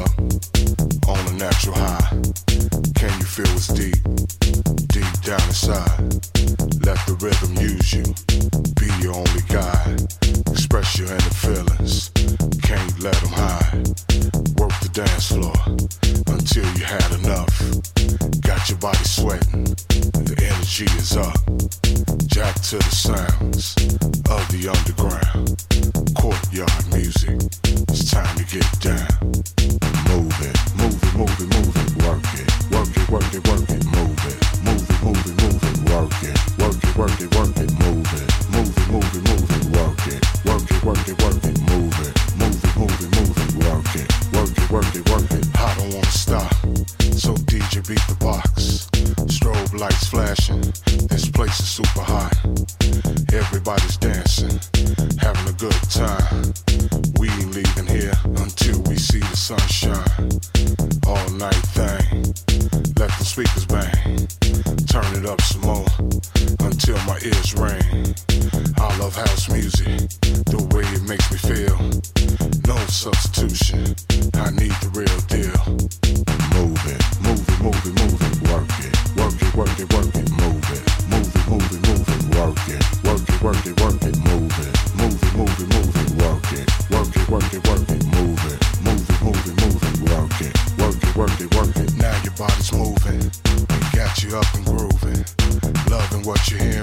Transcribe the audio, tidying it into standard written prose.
up on a natural high. Can you feel what's deep, deep down inside? Let the rhythm use you, be your only guide. Express your inner feelings, can't let them hide. Work the dance floor until you had enough. Got your body sweating, the energy is up. Jack to the sounds of the underground. Courtyard music, it's time to get down. Move it, move it, move it, move it, work it, work it, work it, work it, move it, move it, move it, move it, work it, work it, work it, work it, move it, move it, move it, move it, work it, work it, work it, work it, move it, move it, move it, move it, work it, work it, work it, work it. I don't wanna stop, so DJ beat the box. Strobe lights flashing, this place is super hot. Everybody's dancing, having a good time. We ain't leaving here until we see the sunshine. All night thing, let the speakers bang. Turn it up some more until my ears ring. I love house music, the way it makes me feel. No substitution, I need the real deal. Move it, move it, move it, move it, work it, work it, work it, work it, move it, move it, move it, move it, work it, work it, work it, work it, move it, move it, move it, move it, work it, work it, work it, work it, move it, move it, move it, move it, work it, work it, work it, work it. Now your body's moving, it got you up and grooving, loving what you're hearing.